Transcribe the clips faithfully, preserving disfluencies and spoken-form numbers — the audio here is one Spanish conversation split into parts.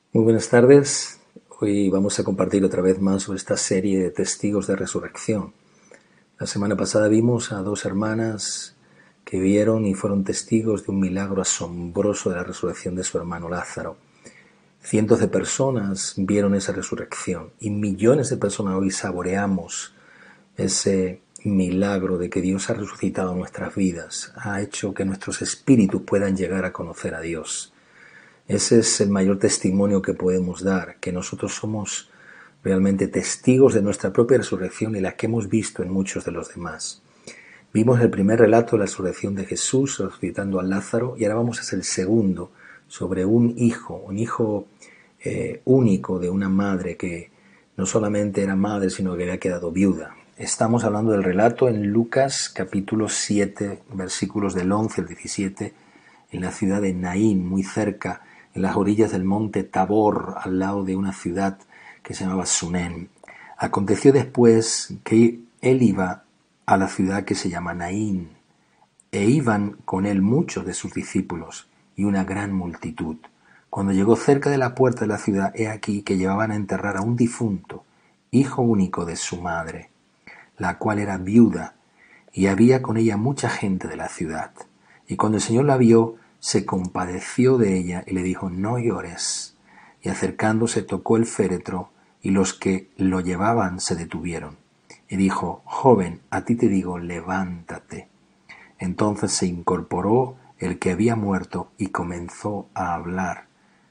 Muy buenas tardes. Hoy vamos a compartir otra vez más sobre esta serie de testigos de resurrección. La semana pasada vimos a dos hermanas que vieron y fueron testigos de un milagro asombroso de la resurrección de su hermano Lázaro. Cientos de personas vieron esa resurrección y millones de personas hoy saboreamos ese milagro de que Dios ha resucitado nuestras vidas, ha hecho que nuestros espíritus puedan llegar a conocer a Dios. Ese es el mayor testimonio que podemos dar, que nosotros somos realmente testigos de nuestra propia resurrección y la que hemos visto en muchos de los demás. Vimos el primer relato de la resurrección de Jesús resucitando a Lázaro y ahora vamos a hacer el segundo sobre un hijo, un hijo eh, único de una madre que no solamente era madre sino que había quedado viuda. Estamos hablando del relato en Lucas capítulo siete, versículos del once al diecisiete, en la ciudad de Naín, muy cerca, en las orillas del monte Tabor, al lado de una ciudad que se llamaba Sunén. Aconteció después que él iba a la ciudad que se llama Naín, e iban con él muchos de sus discípulos y una gran multitud. Cuando llegó cerca de la puerta de la ciudad, he aquí que llevaban a enterrar a un difunto, hijo único de su madre, la cual era viuda, y había con ella mucha gente de la ciudad. Y cuando el Señor la vio, se compadeció de ella y le dijo: no llores. Y acercándose tocó el féretro, y los que lo llevaban se detuvieron. Y dijo: joven, a ti te digo, levántate. Entonces se incorporó el que había muerto y comenzó a hablar.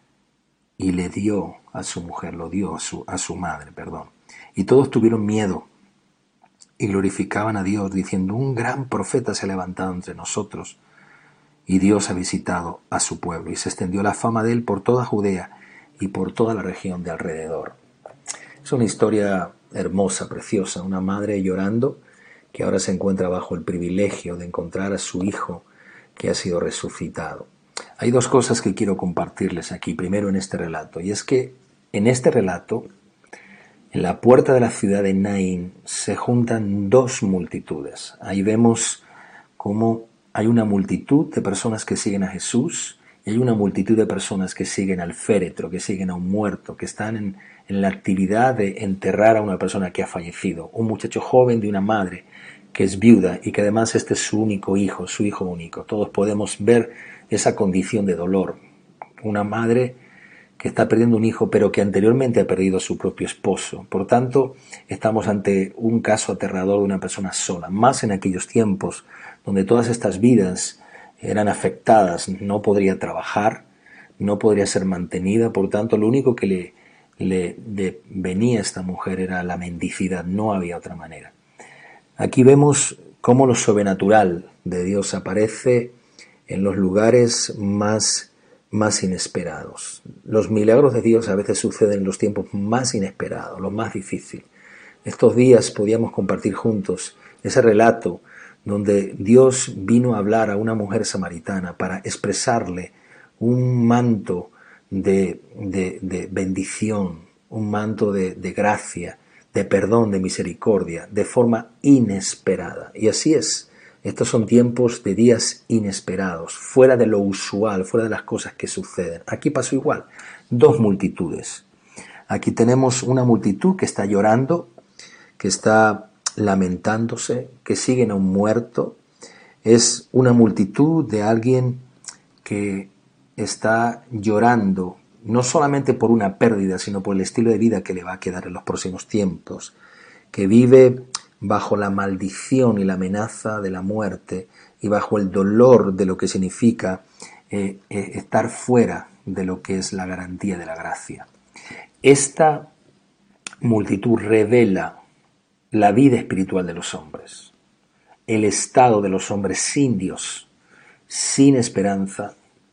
Y le dio a su mujer, lo dio a su, a su madre, perdón. Y todos tuvieron miedo y glorificaban a Dios, diciendo: un gran profeta se ha levantado entre nosotros, y Dios ha visitado a su pueblo. Y se extendió la fama de él por toda Judea y por toda la región de alrededor. Es una historia hermosa, preciosa, una madre llorando que ahora se encuentra bajo el privilegio de encontrar a su hijo que ha sido resucitado. Hay dos cosas que quiero compartirles aquí, primero en este relato, y es que en este relato, en la puerta de la ciudad de Naín, se juntan dos multitudes. Ahí vemos cómo hay una multitud de personas que siguen a Jesús y hay una multitud de personas que siguen al féretro, que siguen a un muerto, que están en, en la actividad de enterrar a una persona que ha fallecido, un muchacho joven de una madre que es viuda y que además este es su único hijo, su hijo único. Todos podemos ver esa condición de dolor. Una madre que está perdiendo un hijo, pero que anteriormente ha perdido a su propio esposo. Por tanto, estamos ante un caso aterrador de una persona sola, más en aquellos tiempos donde todas estas vidas eran afectadas. No podría trabajar, no podría ser mantenida, por tanto, lo único que le, le de, venía a esta mujer era la mendicidad, no había otra manera. Aquí vemos cómo lo sobrenatural de Dios aparece en los lugares más más inesperados. Los milagros de Dios a veces suceden en los tiempos más inesperados, los más difíciles. Estos días podíamos compartir juntos ese relato donde Dios vino a hablar a una mujer samaritana para expresarle un manto de, de, de bendición, un manto de, de gracia, de perdón, de misericordia, de forma inesperada. Y así es. Estos son tiempos de días inesperados, fuera de lo usual, fuera de las cosas que suceden. Aquí pasó igual, dos multitudes. Aquí tenemos una multitud que está llorando, que está lamentándose, que siguen a un muerto. Es una multitud de alguien que está llorando, no solamente por una pérdida, sino por el estilo de vida que le va a quedar en los próximos tiempos, que vive bajo la maldición y la amenaza de la muerte y bajo el dolor de lo que significa eh, eh, estar fuera de lo que es la garantía de la gracia. Esta multitud revela la vida espiritual de los hombres, el estado de los hombres sin Dios, sin esperanza,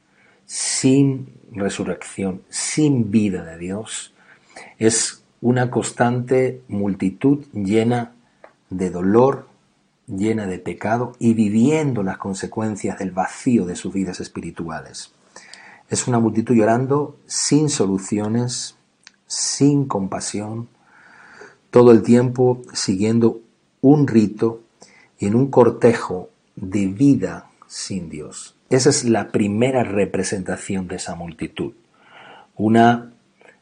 sin resurrección, sin vida de Dios. Es una constante multitud llena de dolor, llena de pecado y viviendo las consecuencias del vacío de sus vidas espirituales. Es una multitud llorando sin soluciones, sin compasión, todo el tiempo siguiendo un rito y en un cortejo de vida sin Dios. Esa es la primera representación de esa multitud. Una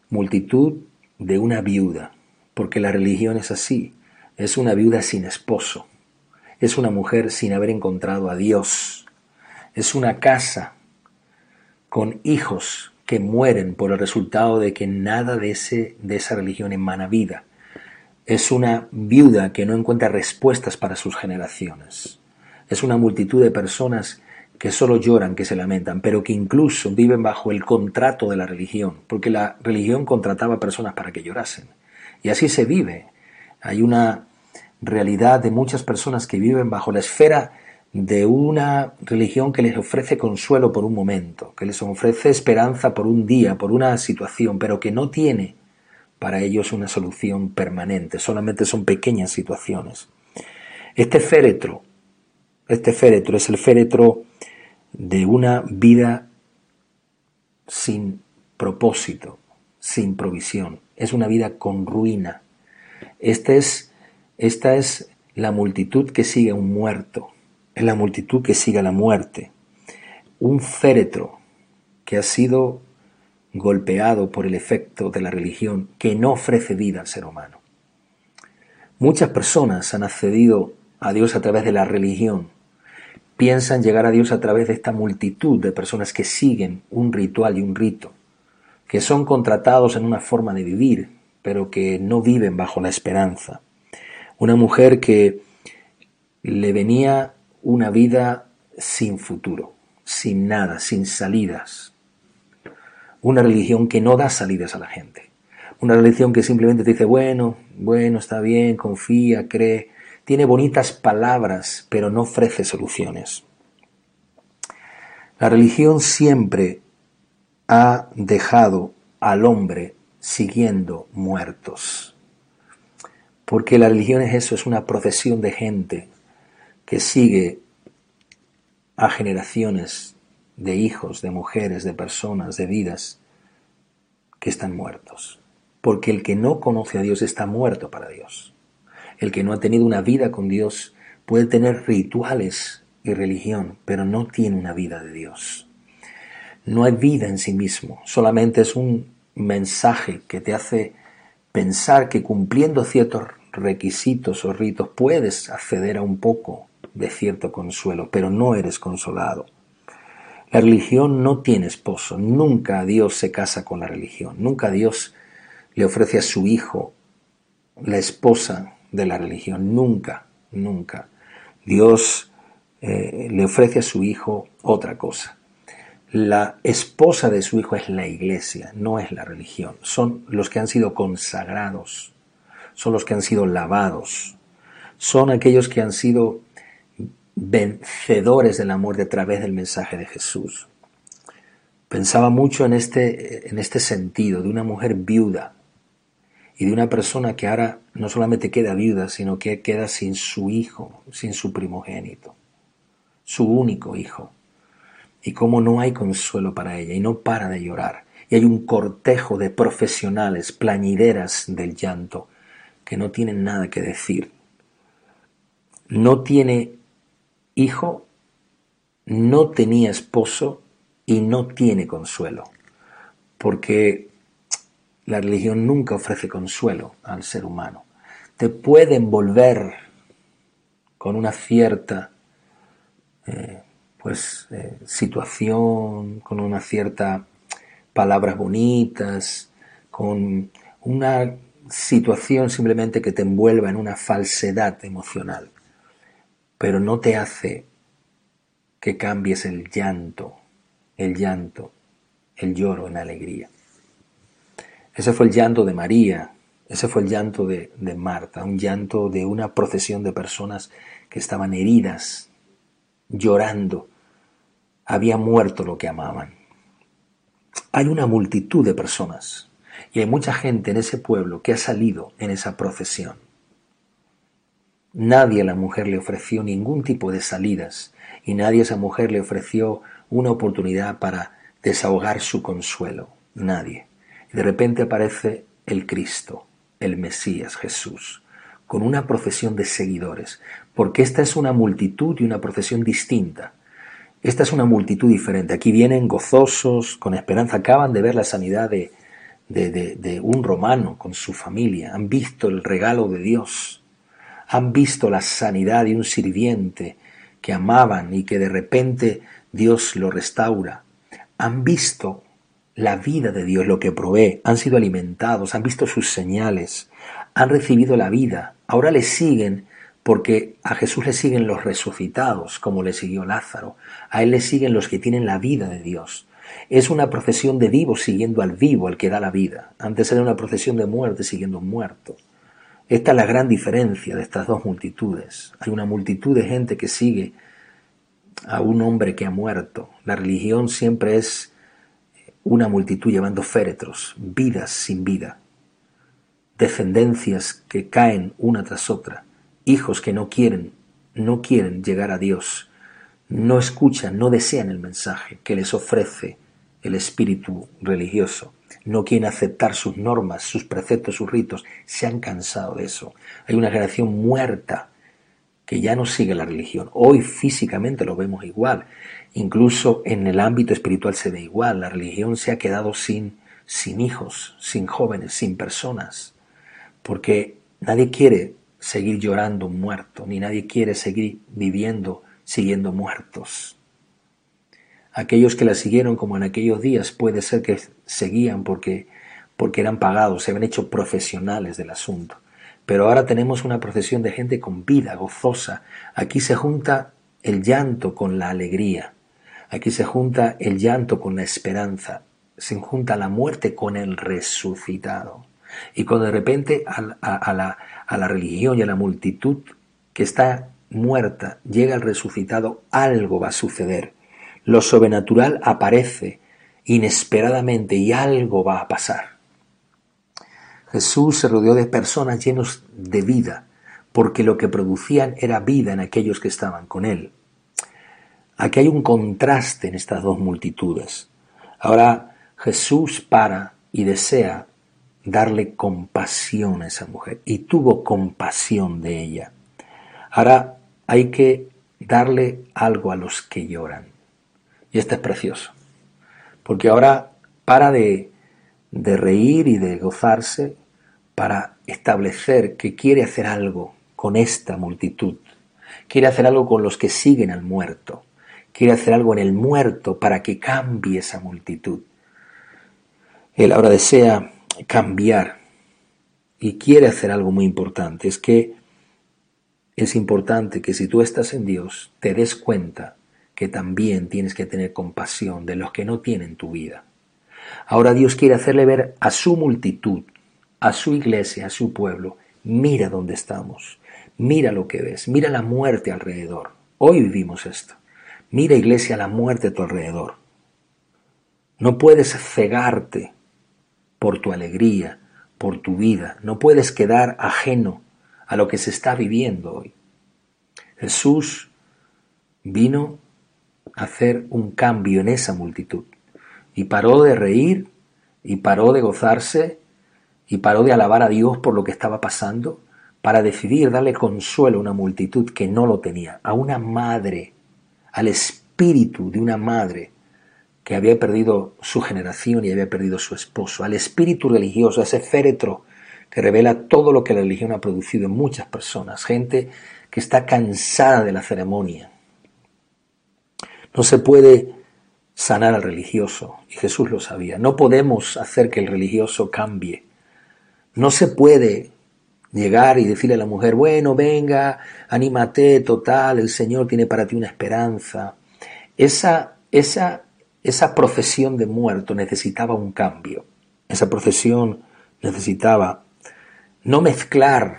multitud de una viuda, porque la religión es así, es una viuda sin esposo, es una mujer sin haber encontrado a Dios, es una casa con hijos que mueren por el resultado de que nada de, ese, de esa religión emana vida. Es una viuda que no encuentra respuestas para sus generaciones. Es una multitud de personas que solo lloran, que se lamentan, pero que incluso viven bajo el contrato de la religión, porque la religión contrataba personas para que llorasen. Y así se vive. Hay una realidad de muchas personas que viven bajo la esfera de una religión que les ofrece consuelo por un momento, que les ofrece esperanza por un día, por una situación, pero que no tiene para ellos una solución permanente, solamente son pequeñas situaciones. Este féretro, este féretro es el féretro de una vida sin propósito, sin provisión, es una vida con ruina. Esta es, esta es la multitud que sigue a un muerto, es la multitud que sigue a la muerte. Un féretro que ha sido golpeado por el efecto de la religión, que no ofrece vida al ser humano. Muchas personas han accedido a Dios a través de la religión, piensan llegar a Dios a través de esta multitud de personas que siguen un ritual y un rito, que son contratados en una forma de vivir, pero que no viven bajo la esperanza. Una mujer que le venía una vida sin futuro, sin nada, sin salidas. Una religión que no da salidas a la gente. Una religión que simplemente te dice, bueno, bueno, está bien, confía, cree. Tiene bonitas palabras, pero no ofrece soluciones. La religión siempre ha dejado al hombre siguiendo muertos. Porque la religión es eso, es una procesión de gente que sigue a generaciones de hijos, de mujeres, de personas, de vidas que están muertos. Porque el que no conoce a Dios está muerto para Dios. El que no ha tenido una vida con Dios puede tener rituales y religión, pero no tiene una vida de Dios. No hay vida en sí mismo, solamente es un mensaje que te hace pensar que cumpliendo ciertos requisitos o ritos puedes acceder a un poco de cierto consuelo, pero no eres consolado. La religión no tiene esposo, nunca Dios se casa con la religión, nunca Dios le ofrece a su hijo la esposa de la religión, nunca, nunca. Dios eh, le ofrece a su hijo otra cosa. La esposa de su hijo es la iglesia, no es la religión. Son los que han sido consagrados, son los que han sido lavados, son aquellos que han sido vencedores de la muerte a través del mensaje de Jesús. Pensaba mucho en este, en este sentido, de una mujer viuda y de una persona que ahora no solamente queda viuda, sino que queda sin su hijo, sin su primogénito, su único hijo. Y cómo no hay consuelo para ella y no para de llorar. Y hay un cortejo de profesionales, plañideras del llanto, que no tienen nada que decir. No tiene hijo, no tenía esposo y no tiene consuelo, porque la religión nunca ofrece consuelo al ser humano. Te puede envolver con una cierta eh, pues eh, situación, con una cierta palabras bonitas, con una situación simplemente que te envuelva en una falsedad emocional, pero no te hace que cambies el llanto, el llanto, el lloro en alegría. Ese fue el llanto de María, ese fue el llanto de, de Marta, un llanto de una procesión de personas que estaban heridas, llorando. Había muerto lo que amaban. Hay una multitud de personas y hay mucha gente en ese pueblo que ha salido en esa procesión. Nadie a la mujer le ofreció ningún tipo de salidas y nadie a esa mujer le ofreció una oportunidad para desahogar su consuelo. Nadie. Y de repente aparece el Cristo, el Mesías, Jesús, con una procesión de seguidores, porque esta es una multitud y una procesión distinta. Esta es una multitud diferente. Aquí vienen gozosos, con esperanza. Acaban de ver la sanidad de, de, de, de un romano con su familia, han visto el regalo de Dios, han visto la sanidad de un sirviente que amaban y que de repente Dios lo restaura, han visto la vida de Dios, lo que provee, han sido alimentados, han visto sus señales, han recibido la vida, ahora le siguen porque a Jesús le siguen los resucitados, como le siguió Lázaro, a él le siguen los que tienen la vida de Dios. Es una procesión de vivos siguiendo al vivo, al que da la vida. Antes era una procesión de muerte siguiendo a un muerto. Esta es la gran diferencia de estas dos multitudes. Hay una multitud de gente que sigue a un hombre que ha muerto. La religión siempre es una multitud llevando féretros, vidas sin vida, descendencias que caen una tras otra, hijos que no quieren, no quieren llegar a Dios, no escuchan, no desean el mensaje que les ofrece el espíritu religioso, no quieren aceptar sus normas, sus preceptos, sus ritos, se han cansado de eso. Hay una generación muerta que ya no sigue la religión. Hoy físicamente lo vemos igual, incluso en el ámbito espiritual se ve igual. La religión se ha quedado sin, sin hijos, sin jóvenes, sin personas, porque nadie quiere seguir llorando un muerto, ni nadie quiere seguir viviendo siguiendo muertos. Aquellos que la siguieron como en aquellos días puede ser que seguían porque, porque eran pagados, se habían hecho profesionales del asunto. Pero ahora tenemos una procesión de gente con vida, gozosa. Aquí se junta el llanto con la alegría. Aquí se junta el llanto con la esperanza. Se junta la muerte con el resucitado. Y cuando de repente a, a, a, la, a la religión y a la multitud que está muerta llega el resucitado, algo va a suceder. Lo sobrenatural aparece inesperadamente y algo va a pasar. Jesús se rodeó de personas llenos de vida, porque lo que producían era vida en aquellos que estaban con él. Aquí hay un contraste en estas dos multitudes. Ahora Jesús para y desea darle compasión a esa mujer, y tuvo compasión de ella. Ahora hay que darle algo a los que lloran. Y esto es precioso, porque ahora para de, de reír y de gozarse para establecer que quiere hacer algo con esta multitud, quiere hacer algo con los que siguen al muerto, quiere hacer algo en el muerto para que cambie esa multitud. Él ahora desea cambiar y quiere hacer algo muy importante. Es que es importante que si tú estás en Dios te des cuenta que también tienes que tener compasión de los que no tienen tu vida. Ahora Dios quiere hacerle ver a su multitud, a su iglesia, a su pueblo, mira dónde estamos, mira lo que ves, mira la muerte alrededor. Hoy vivimos esto. Mira, iglesia, la muerte a tu alrededor. No puedes cegarte por tu alegría, por tu vida. No puedes quedar ajeno a lo que se está viviendo hoy. Jesús vino a hacer un cambio en esa multitud y paró de reír y paró de gozarse y paró de alabar a Dios por lo que estaba pasando para decidir darle consuelo a una multitud que no lo tenía, a una madre, al espíritu de una madre que había perdido su generación y había perdido su esposo, al espíritu religioso, a ese féretro que revela todo lo que la religión ha producido en muchas personas, gente que está cansada de la ceremonia. No se puede sanar al religioso, y Jesús lo sabía. No podemos hacer que el religioso cambie. No se puede llegar y decirle a la mujer, bueno, venga, anímate, total, el Señor tiene para ti una esperanza. Esa, esa, esa procesión de muertos necesitaba un cambio. Esa procesión necesitaba no mezclar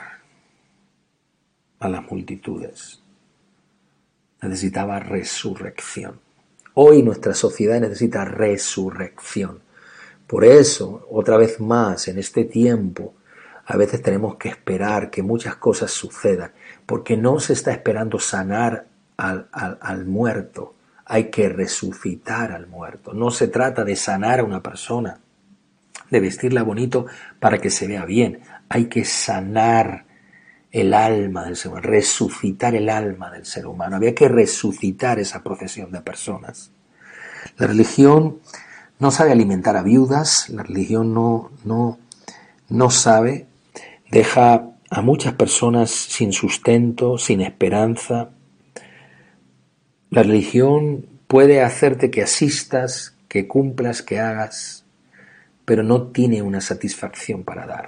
a las multitudes. Necesitaba resurrección. Hoy nuestra sociedad necesita resurrección. Por eso, otra vez más, en este tiempo, a veces tenemos que esperar que muchas cosas sucedan, porque no se está esperando sanar al, al, al muerto, hay que resucitar al muerto. No se trata de sanar a una persona, de vestirla bonito para que se vea bien, hay que sanar el alma del ser humano, resucitar el alma del ser humano. Había que resucitar esa procesión de personas. La religión No sabe alimentar a viudas, la religión no, no, no sabe, deja a muchas personas sin sustento, sin esperanza. La religión puede hacerte que asistas, que cumplas, que hagas, pero no tiene una satisfacción para dar.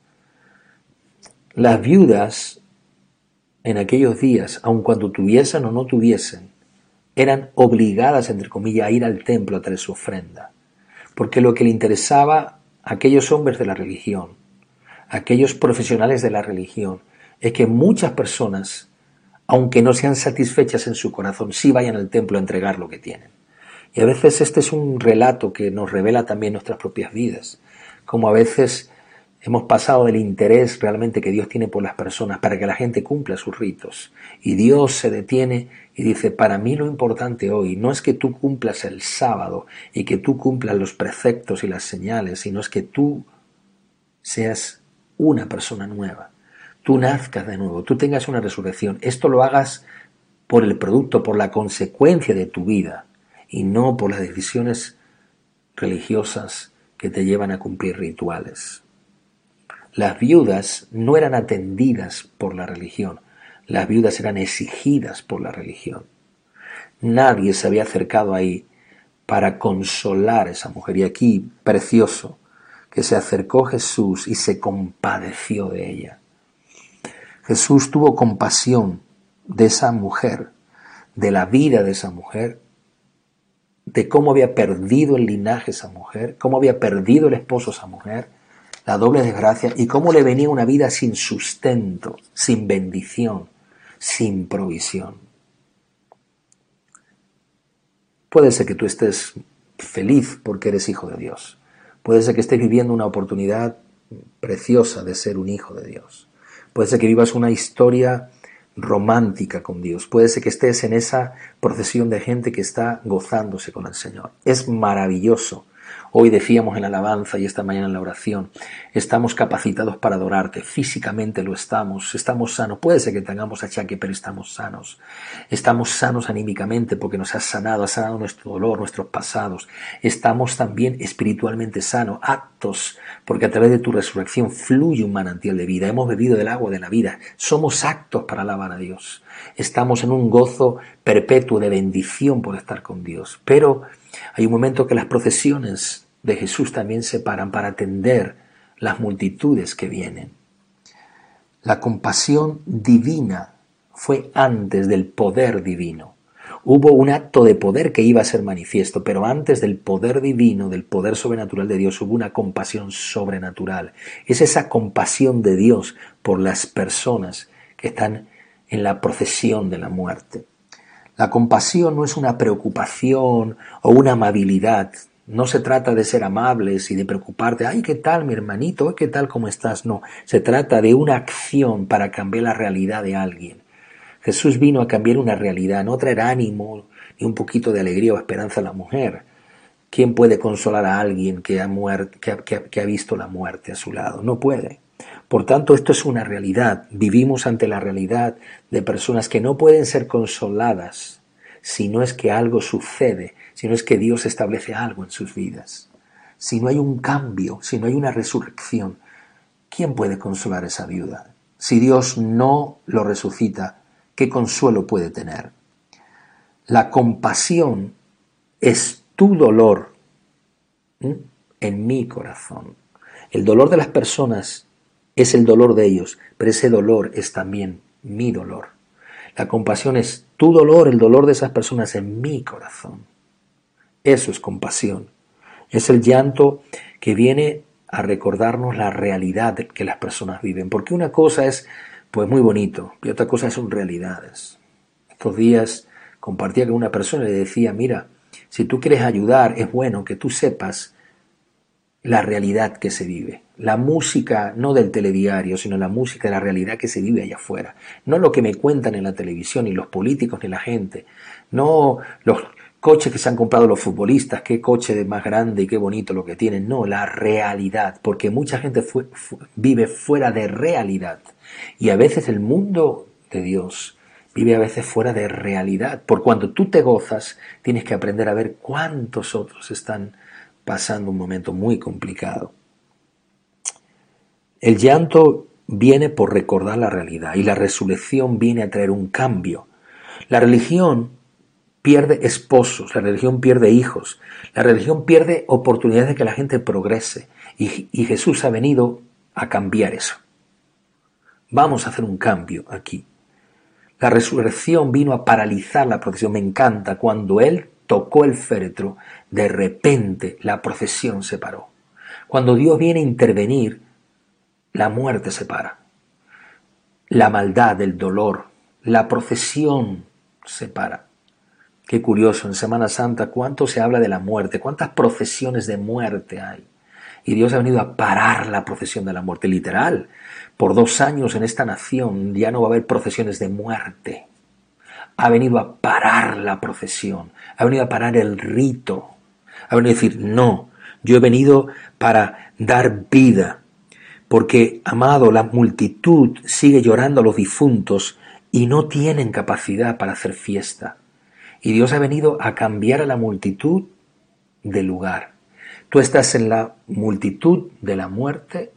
Las viudas en aquellos días, aun cuando tuviesen o no tuviesen, eran obligadas, entre comillas, a ir al templo a traer su ofrenda, porque lo que le interesaba a aquellos hombres de la religión, a aquellos profesionales de la religión, es que muchas personas, aunque no sean satisfechas en su corazón, sí vayan al templo a entregar lo que tienen. Y a veces este es un relato que nos revela también nuestras propias vidas, como a veces hemos pasado del interés realmente que Dios tiene por las personas para que la gente cumpla sus ritos. Y Dios se detiene y dice, para mí lo importante hoy no es que tú cumplas el sábado y que tú cumplas los preceptos y las señales, sino es que tú seas una persona nueva. Tú nazcas de nuevo, tú tengas una resurrección. Esto lo hagas por el producto, por la consecuencia de tu vida y no por las decisiones religiosas que te llevan a cumplir rituales. Las viudas no eran atendidas por la religión, las viudas eran exigidas por la religión. Nadie se había acercado ahí para consolar a esa mujer. Y aquí, precioso, que se acercó Jesús y se compadeció de ella. Jesús tuvo compasión de esa mujer, de la vida de esa mujer, de cómo había perdido el linaje esa mujer, cómo había perdido el esposo esa mujer, la doble desgracia, y cómo le venía una vida sin sustento, sin bendición, sin provisión. Puede ser que tú estés feliz porque eres hijo de Dios. Puede ser que estés viviendo una oportunidad preciosa de ser un hijo de Dios. Puede ser que vivas una historia romántica con Dios. Puede ser que estés en esa procesión de gente que está gozándose con el Señor. Es maravilloso. Hoy decíamos en la alabanza y esta mañana en la oración, estamos capacitados para adorarte, físicamente lo estamos, estamos sanos, puede ser que tengamos achaque, pero estamos sanos, estamos sanos anímicamente porque nos has sanado, has sanado nuestro dolor, nuestros pasados, estamos también espiritualmente sanos, aptos, porque a través de tu resurrección fluye un manantial de vida, hemos bebido del agua de la vida, somos aptos para alabar a Dios, estamos en un gozo perpetuo de bendición por estar con Dios, pero hay un momento que las procesiones de Jesús también se paran para atender las multitudes que vienen. La compasión divina fue antes del poder divino. Hubo un acto de poder que iba a ser manifiesto, pero antes del poder divino, del poder sobrenatural de Dios, hubo una compasión sobrenatural. Es esa compasión de Dios por las personas que están en la procesión de la muerte. La compasión no es una preocupación o una amabilidad. No se trata de ser amables y de preocuparte. Ay, ¿qué tal, mi hermanito? ¿Qué tal, cómo estás? No, se trata de una acción para cambiar la realidad de alguien. Jesús vino a cambiar una realidad, no traer ánimo ni un poquito de alegría o esperanza a la mujer. ¿Quién puede consolar a alguien que ha, muerto, que ha, que ha, que ha visto la muerte a su lado? No puede. Por tanto, esto es una realidad. Vivimos ante la realidad de personas que no pueden ser consoladas si no es que algo sucede, si no es que Dios establece algo en sus vidas. Si no hay un cambio, si no hay una resurrección, ¿quién puede consolar a esa viuda? Si Dios no lo resucita, ¿qué consuelo puede tener? La compasión es tu dolor ¿eh? en mi corazón. El dolor de las personas es el dolor de ellos, pero ese dolor es también mi dolor. La compasión es tu dolor, el dolor de esas personas en mi corazón. Eso es compasión. Es el llanto que viene a recordarnos la realidad que las personas viven. Porque una cosa es, pues, muy bonito, y otra cosa son realidades. Estos días compartía con una persona y le decía, mira, si tú quieres ayudar, es bueno que tú sepas la realidad que se vive. La música, no del telediario, sino la música de la realidad que se vive allá afuera. No lo que me cuentan en la televisión, ni los políticos, ni la gente. No los coches que se han comprado los futbolistas, qué coche más grande y qué bonito lo que tienen. No, la realidad, porque mucha gente fue, fu- vive fuera de realidad. Y a veces el mundo de Dios vive a veces fuera de realidad. Por cuando tú te gozas, tienes que aprender a ver cuántos otros están pasando un momento muy complicado. El llanto viene por recordar la realidad y la resurrección viene a traer un cambio. La religión pierde esposos, la religión pierde hijos, la religión pierde oportunidades de que la gente progrese y, y Jesús ha venido a cambiar eso. Vamos a hacer un cambio aquí. La resurrección vino a paralizar la procesión. Me encanta, cuando Él tocó el féretro, de repente la procesión se paró. Cuando Dios viene a intervenir, la muerte se para. La maldad, el dolor, la procesión se para. Qué curioso, en Semana Santa, cuánto se habla de la muerte, cuántas procesiones de muerte hay. Y Dios ha venido a parar la procesión de la muerte, literal. Por dos años en esta nación ya no va a haber procesiones de muerte. Ha venido a parar la procesión, ha venido a parar el rito. Ha venido a decir, no, yo he venido para dar vida. Porque, amado, la multitud sigue llorando a los difuntos y no tienen capacidad para hacer fiesta. Y Dios ha venido a cambiar a la multitud de lugar. Tú estás en la multitud de la muerte,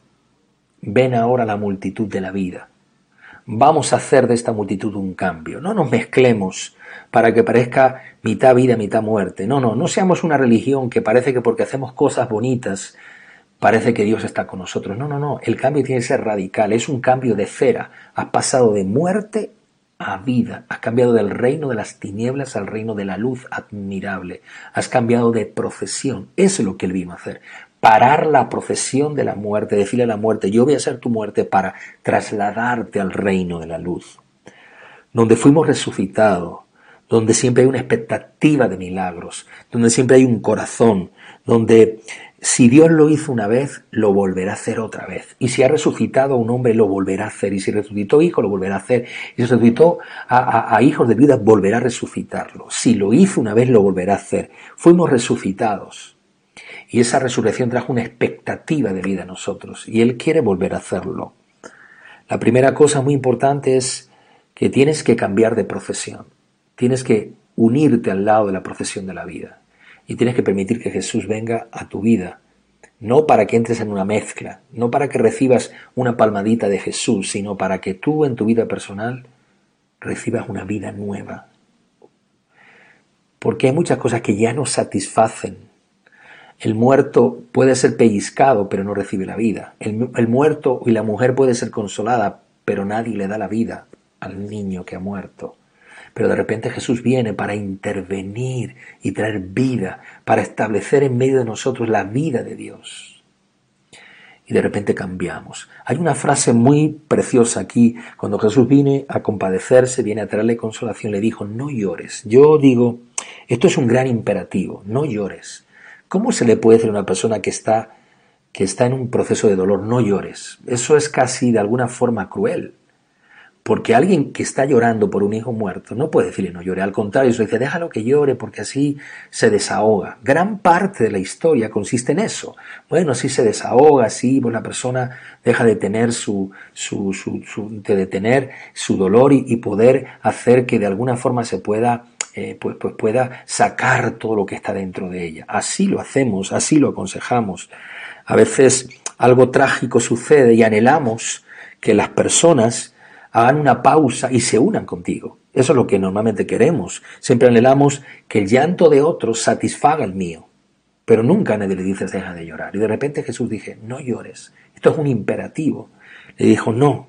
ven ahora la multitud de la vida. Vamos a hacer de esta multitud un cambio. No nos mezclemos para que parezca mitad vida, mitad muerte. No, no, no seamos una religión que parece que porque hacemos cosas bonitas parece que Dios está con nosotros. No, no, no. El cambio tiene que ser radical. Es un cambio de cera. Has pasado de muerte a vida. Has cambiado del reino de las tinieblas al reino de la luz admirable. Has cambiado de procesión. Eso es lo que Él vino a hacer. Parar la procesión de la muerte. Decirle a la muerte, yo voy a ser tu muerte para trasladarte al reino de la luz. Donde fuimos resucitados. Donde siempre hay una expectativa de milagros. Donde siempre hay un corazón. Donde si Dios lo hizo una vez, lo volverá a hacer otra vez. Y si ha resucitado a un hombre, lo volverá a hacer. Y si resucitó hijos, lo volverá a hacer. Y si resucitó a, a, a hijos de viudas, volverá a resucitarlo. Si lo hizo una vez, lo volverá a hacer. Fuimos resucitados. Y esa resurrección trajo una expectativa de vida a nosotros. Y Él quiere volver a hacerlo. La primera cosa muy importante es que tienes que cambiar de profesión. Tienes que unirte al lado de la procesión de la vida. Y tienes que permitir que Jesús venga a tu vida, no para que entres en una mezcla, no para que recibas una palmadita de Jesús, sino para que tú en tu vida personal recibas una vida nueva. Porque hay muchas cosas que ya no satisfacen. El muerto puede ser pellizcado, pero no recibe la vida. El, el muerto y la mujer puede ser consolada, pero nadie le da la vida al niño que ha muerto. Pero de repente Jesús viene para intervenir y traer vida, para establecer en medio de nosotros la vida de Dios. Y de repente cambiamos. Hay una frase muy preciosa aquí, cuando Jesús viene a compadecerse, viene a traerle consolación, le dijo, no llores. Yo digo, esto es un gran imperativo, no llores. ¿Cómo se le puede decir a una persona que está, que está en un proceso de dolor, no llores? Eso es casi de alguna forma cruel. Porque alguien que está llorando por un hijo muerto no puede decirle no llore, al contrario, eso dice déjalo que llore porque así se desahoga. Gran parte de la historia consiste en eso. Bueno, así se desahoga, así pues la persona deja de tener su, su, su, su de detener su dolor y, y poder hacer que de alguna forma se pueda eh, pues, pues pueda sacar todo lo que está dentro de ella. Así lo hacemos, así lo aconsejamos. A veces algo trágico sucede y anhelamos que las personas hagan una pausa y se unan contigo. Eso es lo que normalmente queremos. Siempre anhelamos que el llanto de otros satisfaga el mío. Pero nunca a nadie le dices deja de llorar. Y de repente Jesús dije, no llores. Esto es un imperativo. Le dijo, no.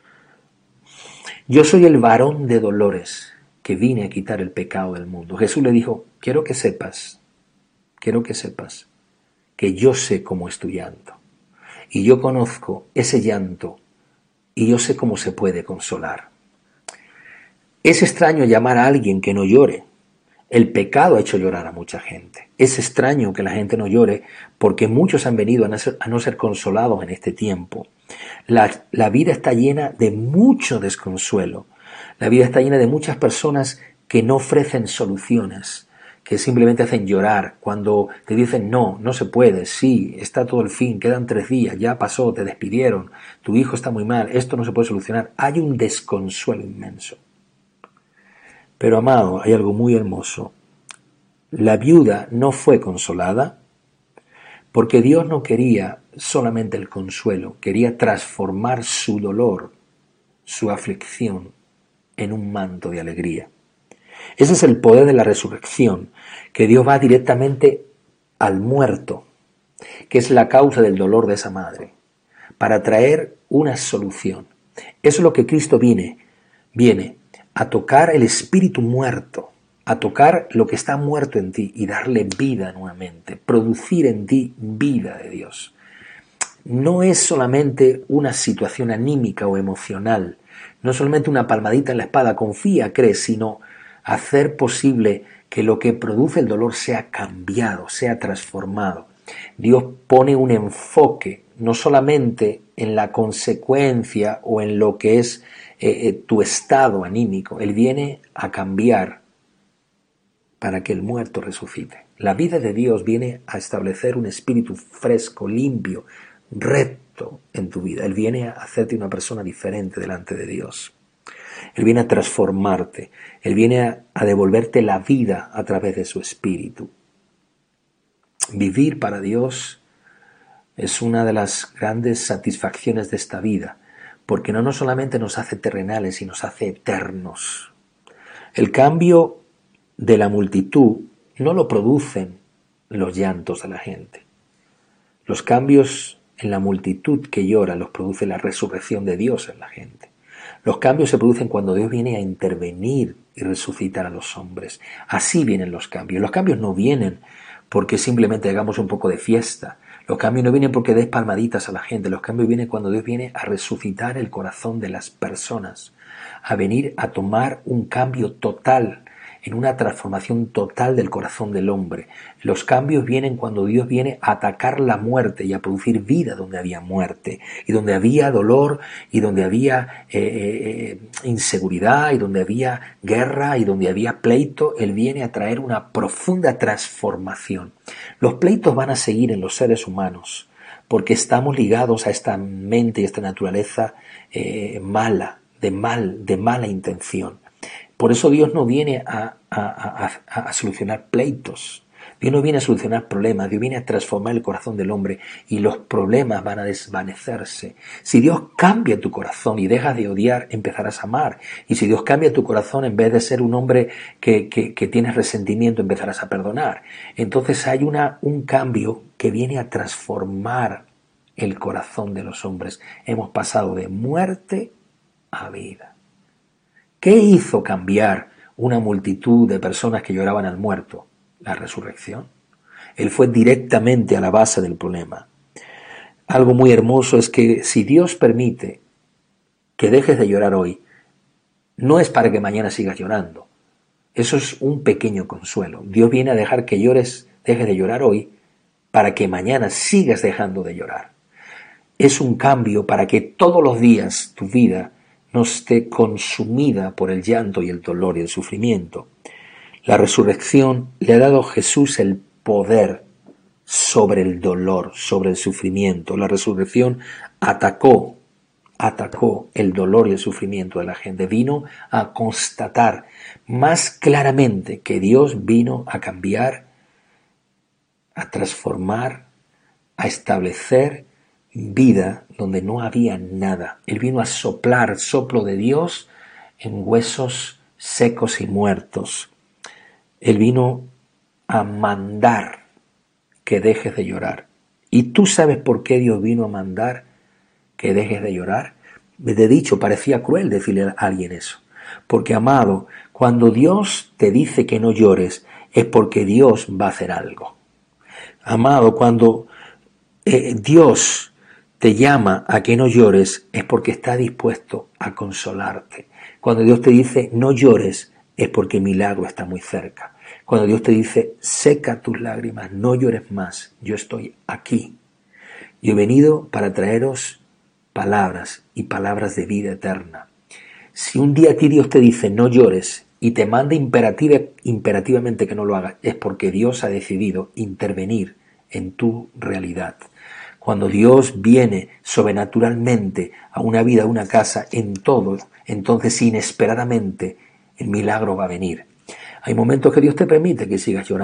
Yo soy el varón de dolores que vine a quitar el pecado del mundo. Jesús le dijo, quiero que sepas, quiero que sepas que yo sé cómo es tu llanto. Y yo conozco ese llanto y yo sé cómo se puede consolar. Es extraño llamar a alguien que no llore. El pecado ha hecho llorar a mucha gente. Es extraño que la gente no llore porque muchos han venido a no ser, a no ser consolados en este tiempo. La, la vida está llena de mucho desconsuelo. La vida está llena de muchas personas que no ofrecen soluciones, que simplemente hacen llorar cuando te dicen no, no se puede, sí, está todo el fin, quedan tres días, ya pasó, te despidieron, tu hijo está muy mal, esto no se puede solucionar. Hay un desconsuelo inmenso. Pero amado, hay algo muy hermoso. La viuda no fue consolada porque Dios no quería solamente el consuelo, quería transformar su dolor, su aflicción, en un manto de alegría. Ese es el poder de la resurrección, que Dios va directamente al muerto, que es la causa del dolor de esa madre, para traer una solución. Eso es lo que Cristo viene, viene a tocar el espíritu muerto, a tocar lo que está muerto en ti y darle vida nuevamente, producir en ti vida de Dios. No es solamente una situación anímica o emocional, no es solamente una palmadita en la espalda, confía, cree, sino hacer posible que lo que produce el dolor sea cambiado, sea transformado. Dios pone un enfoque no solamente en la consecuencia o en lo que es eh, eh, tu estado anímico, Él viene a cambiar para que el muerto resucite. La vida de Dios viene a establecer un espíritu fresco, limpio, recto en tu vida. Él viene a hacerte una persona diferente delante de Dios. Él viene a transformarte. Él viene a, a devolverte la vida a través de su espíritu. Vivir para Dios es una de las grandes satisfacciones de esta vida, porque no, no solamente nos hace terrenales, sino nos hace eternos. El cambio de la multitud no lo producen los llantos de la gente. Los cambios en la multitud que llora los produce la resurrección de Dios en la gente. Los cambios se producen cuando Dios viene a intervenir y resucitar a los hombres. Así vienen los cambios. Los cambios no vienen porque simplemente hagamos un poco de fiesta. Los cambios no vienen porque des palmaditas a la gente. Los cambios vienen cuando Dios viene a resucitar el corazón de las personas, a venir a tomar un cambio total, en una transformación total del corazón del hombre. Los cambios vienen cuando Dios viene a atacar la muerte y a producir vida donde había muerte, y donde había dolor, y donde había eh, eh, inseguridad, y donde había guerra, y donde había pleito. Él viene a traer una profunda transformación. Los pleitos van a seguir en los seres humanos, porque estamos ligados a esta mente y esta naturaleza eh, mala, de mal, de mala intención. Por eso Dios no viene a, a, a, a solucionar pleitos. Dios no viene a solucionar problemas. Dios viene a transformar el corazón del hombre y los problemas van a desvanecerse. Si Dios cambia tu corazón y dejas de odiar, empezarás a amar. Y si Dios cambia tu corazón, en vez de ser un hombre que, que, que tienes resentimiento, empezarás a perdonar. Entonces hay una, un cambio que viene a transformar el corazón de los hombres. Hemos pasado de muerte a vida. ¿Qué hizo cambiar una multitud de personas que lloraban al muerto? La resurrección. Él fue directamente a la base del problema. Algo muy hermoso es que si Dios permite que dejes de llorar hoy, no es para que mañana sigas llorando. Eso es un pequeño consuelo. Dios viene a dejar que llores, dejes de llorar hoy, para que mañana sigas dejando de llorar. Es un cambio para que todos los días tu vida no esté consumida por el llanto y el dolor y el sufrimiento. La resurrección le ha dado a Jesús el poder sobre el dolor, sobre el sufrimiento. La resurrección atacó, atacó el dolor y el sufrimiento de la gente. Vino a constatar más claramente que Dios vino a cambiar, a transformar, a establecer vida donde no había nada. Él vino a soplar, soplo de Dios en huesos secos y muertos. Él vino a mandar que dejes de llorar. ¿Y tú sabes por qué Dios vino a mandar que dejes de llorar? De dicho, parecía cruel decirle a alguien eso. Porque, amado, cuando Dios te dice que no llores, es porque Dios va a hacer algo. Amado, cuando eh, Dios te llama a que no llores, es porque está dispuesto a consolarte. Cuando Dios te dice no llores, es porque el milagro está muy cerca. Cuando Dios te dice seca tus lágrimas, no llores más, yo estoy aquí. Yo he venido para traeros palabras y palabras de vida eterna. Si un día a ti Dios te dice no llores y te manda imperativa, imperativamente que no lo hagas, es porque Dios ha decidido intervenir en tu realidad. Cuando Dios viene sobrenaturalmente a una vida, a una casa, en todo, entonces inesperadamente el milagro va a venir. Hay momentos que Dios te permite que sigas llorando,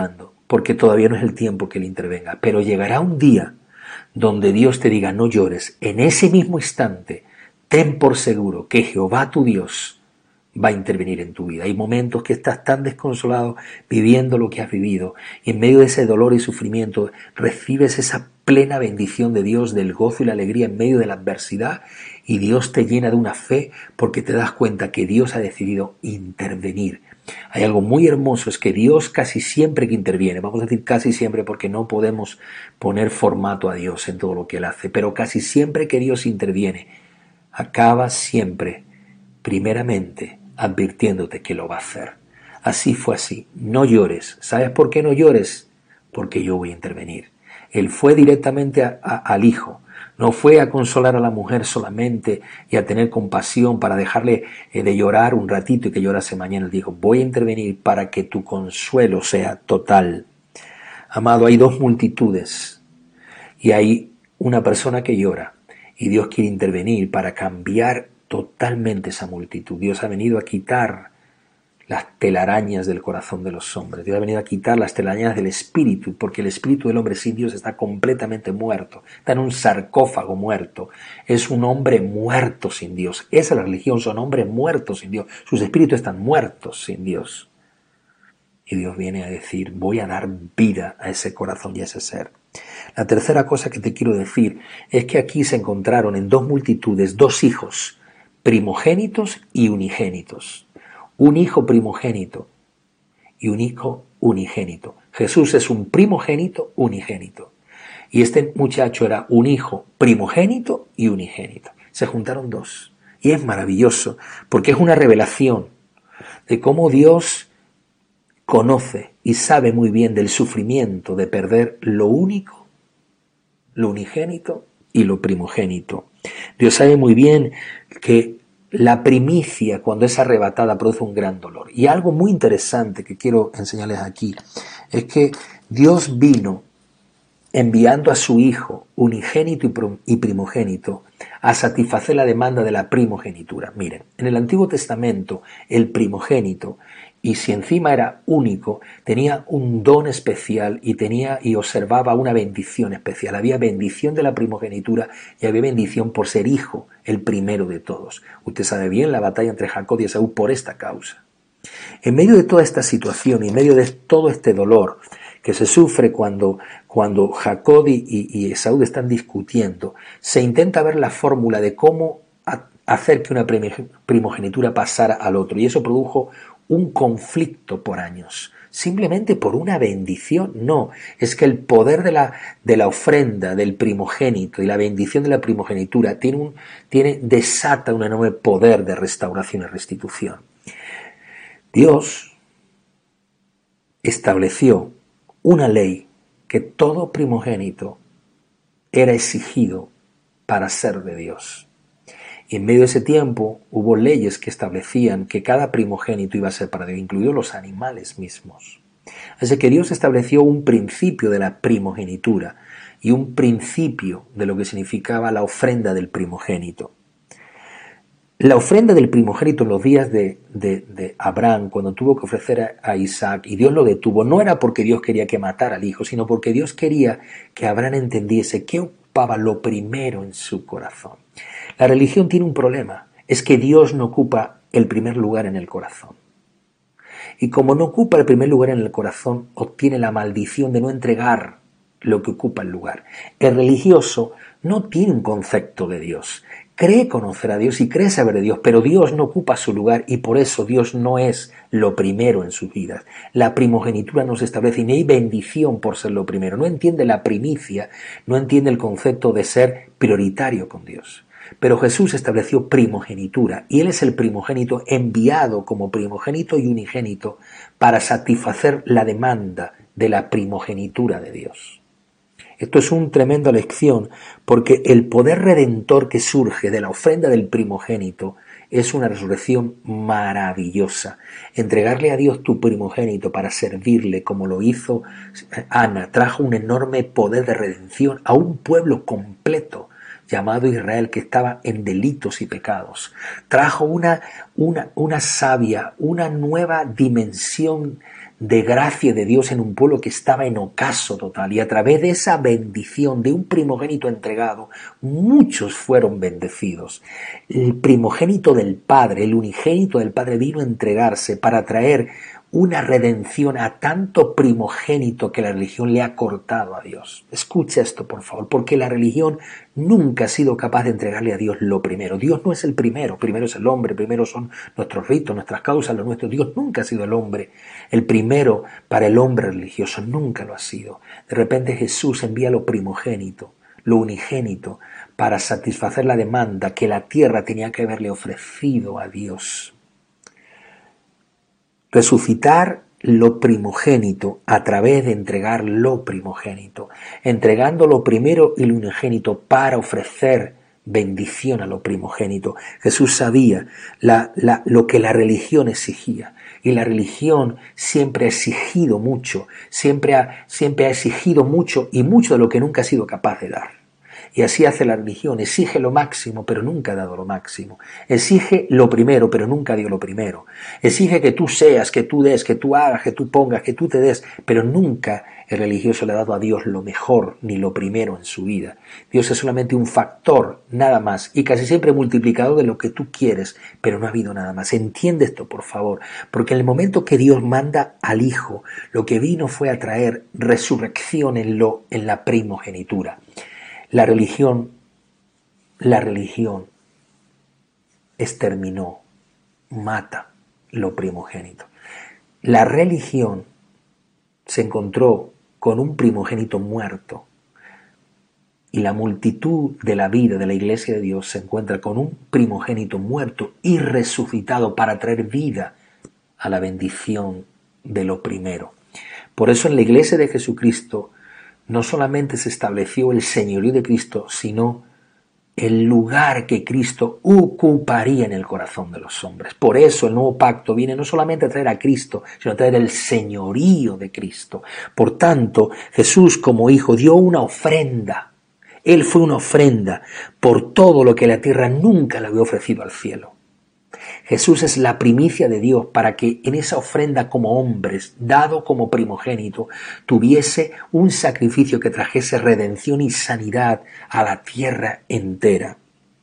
porque todavía no es el tiempo que Él intervenga. Pero llegará un día donde Dios te diga, no llores. En ese mismo instante, ten por seguro que Jehová tu Dios va a intervenir en tu vida. Hay momentos que estás tan desconsolado viviendo lo que has vivido, y en medio de ese dolor y sufrimiento recibes esa plena bendición de Dios, del gozo y la alegría en medio de la adversidad, y Dios te llena de una fe porque te das cuenta que Dios ha decidido intervenir. Hay algo muy hermoso, es que Dios casi siempre que interviene, vamos a decir casi siempre porque no podemos poner formato a Dios en todo lo que Él hace, pero casi siempre que Dios interviene, acaba siempre, primeramente, advirtiéndote que lo va a hacer. Así fue así. No llores. ¿Sabes por qué no llores? Porque yo voy a intervenir. Él fue directamente a, a, al hijo. No fue a consolar a la mujer solamente y a tener compasión para dejarle eh, de llorar un ratito y que llorase mañana. Él dijo, voy a intervenir para que tu consuelo sea total. Amado, hay dos multitudes y hay una persona que llora y Dios quiere intervenir para cambiar totalmente esa multitud. Dios ha venido a quitar las telarañas del corazón de los hombres. Dios ha venido a quitar las telarañas del espíritu, porque el espíritu del hombre sin Dios está completamente muerto. Está en un sarcófago muerto. Es un hombre muerto sin Dios. Esa es la religión, son hombres muertos sin Dios. Sus espíritus están muertos sin Dios. Y Dios viene a decir, voy a dar vida a ese corazón y a ese ser. La tercera cosa que te quiero decir es que aquí se encontraron en dos multitudes, dos hijos, primogénitos y unigénitos. Un hijo primogénito y un hijo unigénito. Jesús es un primogénito unigénito. Y este muchacho era un hijo primogénito y unigénito. Se juntaron dos. Y es maravilloso porque es una revelación de cómo Dios conoce y sabe muy bien del sufrimiento de perder lo único, lo unigénito y lo primogénito. Dios sabe muy bien que la primicia, cuando es arrebatada, produce un gran dolor. Y algo muy interesante que quiero enseñarles aquí es que Dios vino enviando a su Hijo unigénito y primogénito a satisfacer la demanda de la primogenitura. Miren, en el Antiguo Testamento el primogénito, y si encima era único, tenía un don especial y tenía y observaba una bendición especial. Había bendición de la primogenitura y había bendición por ser hijo, el primero de todos. Usted sabe bien la batalla entre Jacob y Esaú por esta causa. En medio de toda esta situación y en medio de todo este dolor que se sufre cuando, cuando Jacob y, y Esaú están discutiendo, se intenta ver la fórmula de cómo hacer que una primogenitura pasara al otro, y eso produjo un conflicto por años, simplemente por una bendición. No, es que el poder de la, de la ofrenda del primogénito y la bendición de la primogenitura tiene un, tiene, desata un enorme poder de restauración y restitución. Dios estableció una ley que todo primogénito era exigido para ser de Dios. Y en medio de ese tiempo hubo leyes que establecían que cada primogénito iba a ser para Dios, incluidos los animales mismos. Así que Dios estableció un principio de la primogenitura y un principio de lo que significaba la ofrenda del primogénito. La ofrenda del primogénito en los días de, de, de Abraham, cuando tuvo que ofrecer a, a Isaac, y Dios lo detuvo, no era porque Dios quería que matara al hijo, sino porque Dios quería que Abraham entendiese que ocupaba lo primero en su corazón. La religión tiene un problema, es que Dios no ocupa el primer lugar en el corazón. Y como no ocupa el primer lugar en el corazón, obtiene la maldición de no entregar lo que ocupa el lugar. El religioso no tiene un concepto de Dios. Cree conocer a Dios y cree saber de Dios, pero Dios no ocupa su lugar y por eso Dios no es lo primero en sus vidas. La primogenitura no se establece y no hay bendición por ser lo primero. No entiende la primicia, no entiende el concepto de ser prioritario con Dios. Pero Jesús estableció primogenitura y Él es el primogénito enviado como primogénito y unigénito para satisfacer la demanda de la primogenitura de Dios. Esto es una tremenda lección porque el poder redentor que surge de la ofrenda del primogénito es una resurrección maravillosa. Entregarle a Dios tu primogénito para servirle como lo hizo Ana trajo un enorme poder de redención a un pueblo completo llamado Israel, que estaba en delitos y pecados. Trajo una, una, una savia, una nueva dimensión de gracia de Dios en un pueblo que estaba en ocaso total, y a través de esa bendición de un primogénito entregado, muchos fueron bendecidos. El primogénito del Padre, el unigénito del Padre, vino a entregarse para traer una redención a tanto primogénito que la religión le ha cortado a Dios. Escucha esto, por favor, porque la religión nunca ha sido capaz de entregarle a Dios lo primero. Dios no es el primero, primero es el hombre, primero son nuestros ritos, nuestras causas, lo nuestro. Dios nunca ha sido el hombre, el primero para el hombre religioso, nunca lo ha sido. De repente Jesús envía lo primogénito, lo unigénito, para satisfacer la demanda que la tierra tenía que haberle ofrecido a Dios. Resucitar lo primogénito a través de entregar lo primogénito, entregando lo primero y lo unigénito para ofrecer bendición a lo primogénito. Jesús sabía la, la, lo que la religión exigía, y la religión siempre ha exigido mucho, siempre ha, siempre ha exigido mucho y mucho de lo que nunca ha sido capaz de dar. Y así hace la religión, exige lo máximo, pero nunca ha dado lo máximo. Exige lo primero, pero nunca dio lo primero. Exige que tú seas, que tú des, que tú hagas, que tú pongas, que tú te des, pero nunca el religioso le ha dado a Dios lo mejor, ni lo primero en su vida. Dios es solamente un factor, nada más, y casi siempre multiplicador de lo que tú quieres, pero no ha habido nada más. Entiende esto, por favor, porque en el momento que Dios manda al Hijo, lo que vino fue a traer resurrección en, lo, en la primogenitura. La religión, la religión exterminó, mata lo primogénito. La religión se encontró con un primogénito muerto, y la multitud de la vida de la Iglesia de Dios se encuentra con un primogénito muerto y resucitado para traer vida a la bendición de lo primero. Por eso en la Iglesia de Jesucristo no solamente se estableció el señorío de Cristo, sino el lugar que Cristo ocuparía en el corazón de los hombres. Por eso el nuevo pacto viene no solamente a traer a Cristo, sino a traer el señorío de Cristo. Por tanto, Jesús como Hijo dio una ofrenda. Él fue una ofrenda por todo lo que la tierra nunca le había ofrecido al cielo. Jesús es la primicia de Dios para que en esa ofrenda como hombres, dado como primogénito, tuviese un sacrificio que trajese redención y sanidad a la tierra entera.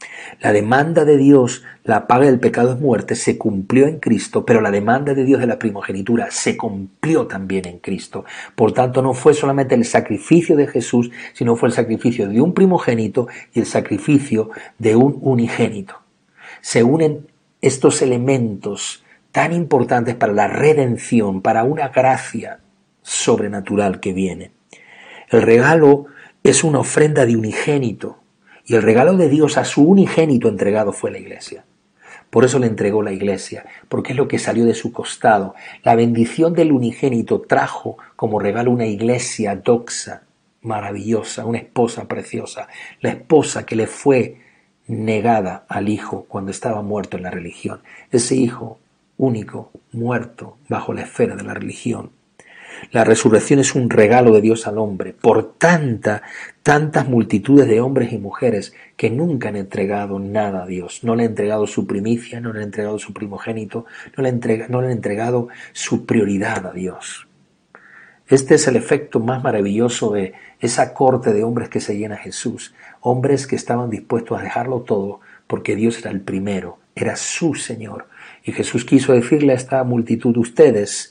La demanda de Dios, la paga del pecado es muerte, se cumplió en Cristo, pero la demanda de Dios de la primogenitura se cumplió también en Cristo. Por tanto, no fue solamente el sacrificio de Jesús, sino fue el sacrificio de un primogénito y el sacrificio de un unigénito. Se unen estos elementos tan importantes para la redención, para una gracia sobrenatural que viene. El regalo es una ofrenda de unigénito, y el regalo de Dios a su unigénito entregado fue la Iglesia. Por eso le entregó la Iglesia, porque es lo que salió de su costado. La bendición del unigénito trajo como regalo una Iglesia doxa, maravillosa, una esposa preciosa, la esposa que le fue negada al Hijo cuando estaba muerto en la religión. Ese Hijo único, muerto bajo la esfera de la religión. La resurrección es un regalo de Dios al hombre por tanta, tantas multitudes de hombres y mujeres que nunca han entregado nada a Dios. No le han entregado su primicia, no le han entregado su primogénito, no le, entrega, no le han entregado su prioridad a Dios. Este es el efecto más maravilloso de esa corte de hombres que se llena Jesús. Hombres que estaban dispuestos a dejarlo todo porque Dios era el primero, era su Señor. Y Jesús quiso decirle a esta multitud: ustedes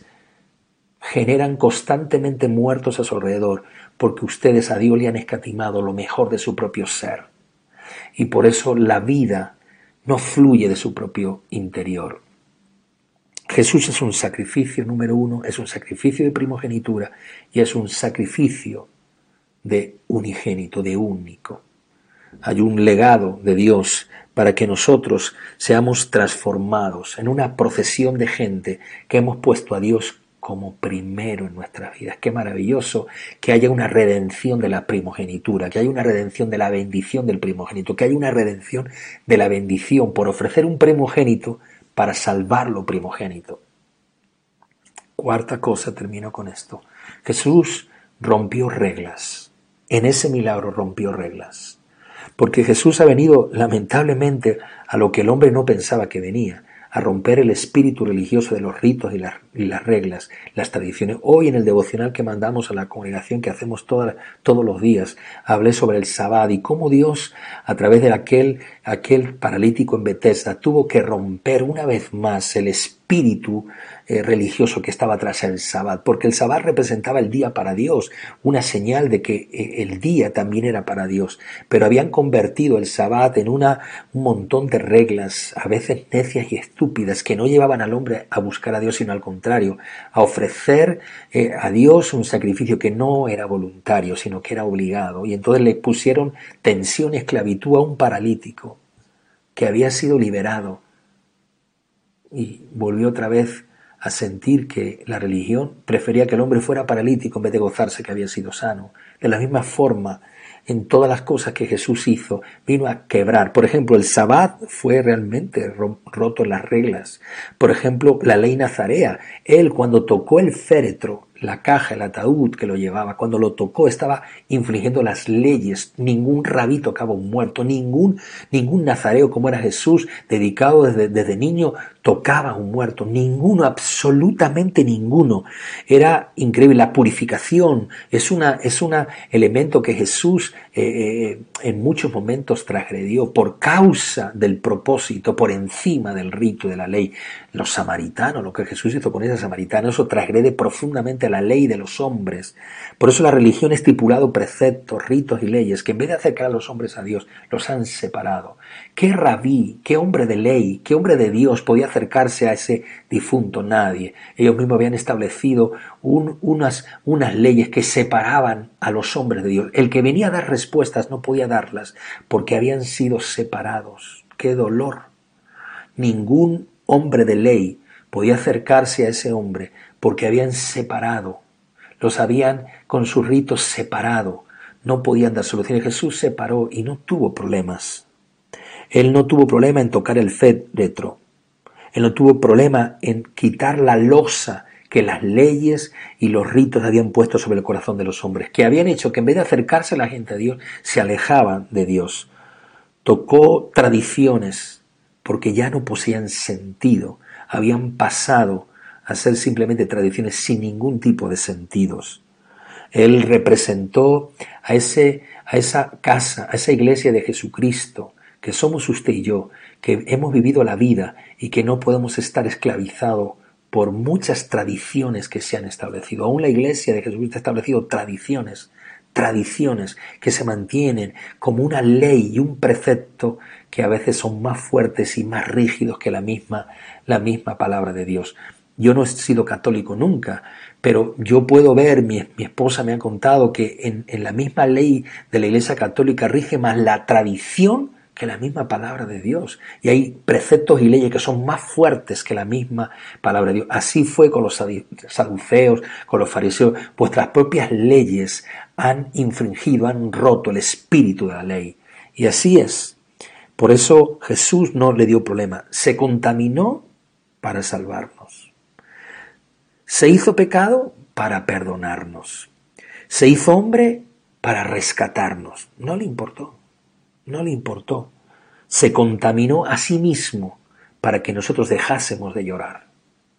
generan constantemente muertos a su alrededor porque ustedes a Dios le han escatimado lo mejor de su propio ser. Y por eso la vida no fluye de su propio interior. Jesús es un sacrificio, número uno, es un sacrificio de primogenitura y es un sacrificio de unigénito, de único. Hay un legado de Dios para que nosotros seamos transformados en una procesión de gente que hemos puesto a Dios como primero en nuestras vidas. Qué maravilloso que haya una redención de la primogenitura, que haya una redención de la bendición del primogénito, que haya una redención de la bendición por ofrecer un primogénito para salvar lo primogénito. Cuarta cosa, termino con esto. Jesús rompió reglas. En ese milagro rompió reglas. Porque Jesús ha venido lamentablemente a lo que el hombre no pensaba que venía, a romper el espíritu religioso de los ritos y las, y las reglas, las tradiciones. Hoy en el devocional que mandamos a la congregación, que hacemos toda, todos los días, hablé sobre el Sabbat y cómo Dios, a través de aquel, aquel paralítico en Betesda, tuvo que romper una vez más el espíritu eh, religioso que estaba tras el Sabbat, porque el Sabbat representaba el día para Dios, una señal de que eh, el día también era para Dios, pero habían convertido el Sabbat en una, un montón de reglas, a veces necias y estúpidas, que no llevaban al hombre a buscar a Dios, sino al contrario, a ofrecer eh, a Dios un sacrificio que no era voluntario, sino que era obligado, y entonces le pusieron tensión y esclavitud a un paralítico que había sido liberado y volvió otra vez a sentir que la religión prefería que el hombre fuera paralítico en vez de gozarse que había sido sano. De la misma forma, en todas las cosas que Jesús hizo, vino a quebrar. Por ejemplo, el Sabbat fue realmente roto en las reglas. Por ejemplo, la ley nazarea. Él, cuando tocó el féretro, la caja, el ataúd que lo llevaba, cuando lo tocó estaba infringiendo las leyes. Ningún rabí tocaba un muerto, ningún, ningún nazareo como era Jesús, dedicado desde, desde niño, tocaba un muerto. Ninguno, absolutamente ninguno. Era increíble. La purificación es una, es un elemento que Jesús eh, eh, en muchos momentos transgredió por causa del propósito, por encima del rito de la ley. Los samaritanos, lo que Jesús hizo con ese samaritano, eso transgrede profundamente la ley de los hombres. Por eso la religión ha estipulado preceptos, ritos y leyes que en vez de acercar a los hombres a Dios, los han separado. ¿Qué rabí, qué hombre de ley, qué hombre de Dios podía acercarse a ese difunto? Nadie. Ellos mismos habían establecido un, unas, unas leyes que separaban a los hombres de Dios. El que venía a dar respuestas no podía darlas porque habían sido separados. ¡Qué dolor! Ningún hombre de ley podía acercarse a ese hombre porque habían separado, los habían con sus ritos separado, no podían dar soluciones. Jesús separó y no tuvo problemas. Él no tuvo problema en tocar el féretro, él no tuvo problema en quitar la losa que las leyes y los ritos habían puesto sobre el corazón de los hombres, que habían hecho que en vez de acercarse la gente a Dios, se alejaban de Dios. Tocó tradiciones porque ya no poseían sentido, habían pasado a ser simplemente tradiciones sin ningún tipo de sentidos. Él representó a, ese, a esa casa, a esa iglesia de Jesucristo, que somos usted y yo, que hemos vivido la vida y que no podemos estar esclavizados por muchas tradiciones que se han establecido. Aún la iglesia de Jesucristo ha establecido tradiciones, tradiciones que se mantienen como una ley y un precepto que a veces son más fuertes y más rígidos que la misma, la misma palabra de Dios. Yo no he sido católico nunca, pero yo puedo ver, mi, mi esposa me ha contado que en, en la misma ley de la Iglesia Católica rige más la tradición que la misma palabra de Dios. Y hay preceptos y leyes que son más fuertes que la misma palabra de Dios. Así fue con los saduceos, con los fariseos. Vuestras propias leyes han infringido, han roto el espíritu de la ley. Y así es. Por eso Jesús no le dio problema. Se contaminó para salvarnos. Se hizo pecado para perdonarnos. Se hizo hombre para rescatarnos. No le importó. No le importó. Se contaminó a sí mismo para que nosotros dejásemos de llorar.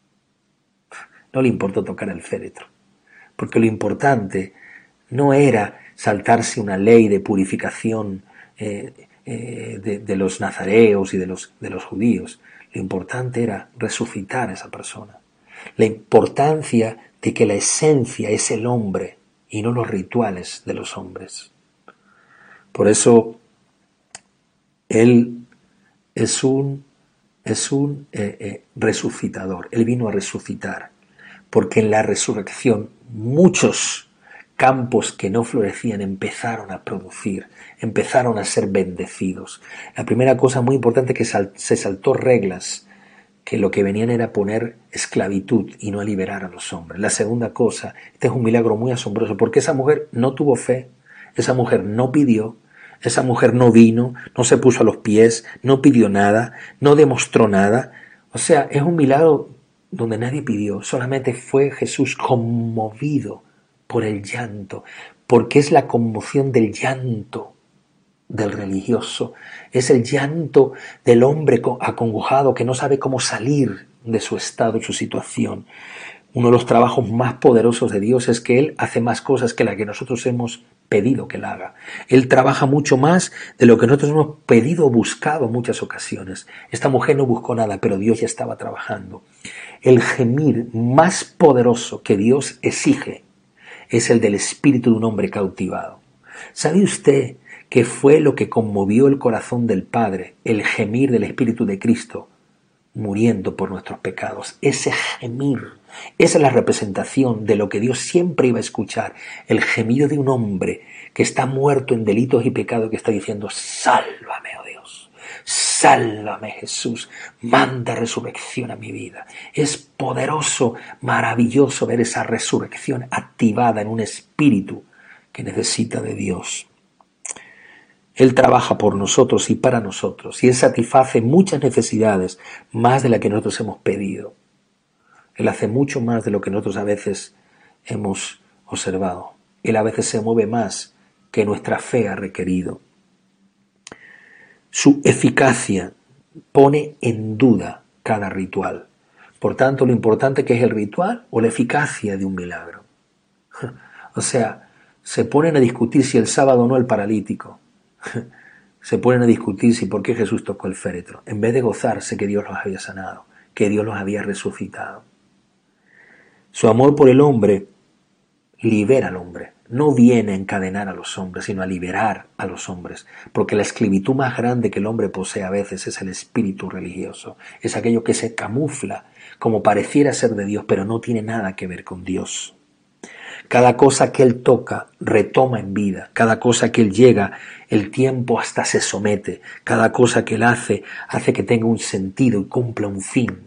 No le importó tocar el féretro. Porque lo importante no era saltarse una ley de purificación eh, eh, de, de los nazareos y de los, de los judíos. Lo importante era resucitar a esa persona. La importancia de que la esencia es el hombre y no los rituales de los hombres. Por eso Él es un, es un eh, eh, resucitador. Él vino a resucitar. Porque en la resurrección muchos campos que no florecían empezaron a producir, empezaron a ser bendecidos. La primera cosa muy importante es que sal, se saltó reglas, que lo que venían era poner esclavitud y no a liberar a los hombres. La segunda cosa, este es un milagro muy asombroso, porque esa mujer no tuvo fe, esa mujer no pidió, esa mujer no vino, no se puso a los pies, no pidió nada, no demostró nada. O sea, es un milagro donde nadie pidió, solamente fue Jesús conmovido por el llanto, porque es la conmoción del llanto del religioso, es el llanto del hombre acongojado que no sabe cómo salir de su estado y su situación. Uno de los trabajos más poderosos de Dios es que Él hace más cosas que las que nosotros hemos pedido que Él haga. Él trabaja mucho más de lo que nosotros hemos pedido o buscado en muchas ocasiones. Esta mujer no buscó nada, pero Dios ya estaba trabajando. El gemir más poderoso que Dios exige es el del espíritu de un hombre cautivado. ¿Sabe usted qué fue lo que conmovió el corazón del Padre? El gemir del Espíritu de Cristo muriendo por nuestros pecados. Ese gemir, esa es la representación de lo que Dios siempre iba a escuchar. El gemido de un hombre que está muerto en delitos y pecados, que está diciendo: sálvame, oh Dios, sálvame, Jesús, manda resurrección a mi vida. Es poderoso, maravilloso ver esa resurrección activada en un espíritu que necesita de Dios. Él trabaja por nosotros y para nosotros, y Él satisface muchas necesidades, más de las que nosotros hemos pedido. Él hace mucho más de lo que nosotros a veces hemos observado. Él a veces se mueve más que nuestra fe ha requerido. Su eficacia pone en duda cada ritual. Por tanto, lo importante que es el ritual o la eficacia de un milagro. O sea, se ponen a discutir si el sábado o no el paralítico. Se ponen a discutir si por qué Jesús tocó el féretro, en vez de gozarse que Dios los había sanado, que Dios los había resucitado. Su amor por el hombre libera al hombre, no viene a encadenar a los hombres, sino a liberar a los hombres, porque la esclavitud más grande que el hombre posee a veces es el espíritu religioso, es aquello que se camufla como pareciera ser de Dios, pero no tiene nada que ver con Dios. Cada cosa que Él toca retoma en vida, cada cosa que Él llega, el tiempo hasta se somete, cada cosa que Él hace, hace que tenga un sentido y cumpla un fin.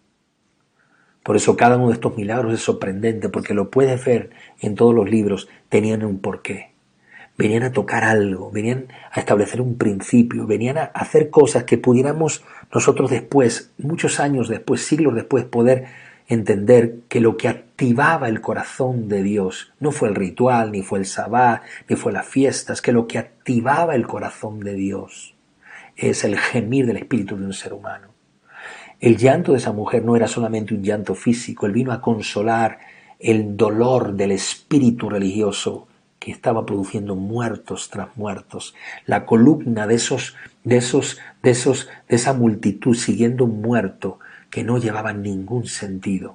Por eso cada uno de estos milagros es sorprendente, porque lo puedes ver en todos los libros, tenían un porqué. Venían a tocar algo, venían a establecer un principio, venían a hacer cosas que pudiéramos nosotros después, muchos años después, siglos después, poder entender que lo que activaba el corazón de Dios no fue el ritual, ni fue el sabbat, ni fue las fiestas, que lo que activaba el corazón de Dios es el gemir del espíritu de un ser humano. El llanto de esa mujer no era solamente un llanto físico, él vino a consolar el dolor del espíritu religioso que estaba produciendo muertos tras muertos, la columna de esos, de esos, de esos, de esa multitud siguiendo un muerto que no llevaban ningún sentido.